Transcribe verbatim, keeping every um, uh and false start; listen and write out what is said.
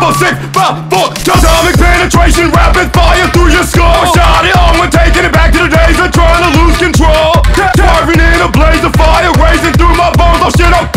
four, six, five, four. Atomic penetration, rapid fire through your skull. Shot it on when taking it back to the days of trying to lose control. Carving in a blaze of fire, racing through my bones. Oh shit, I'm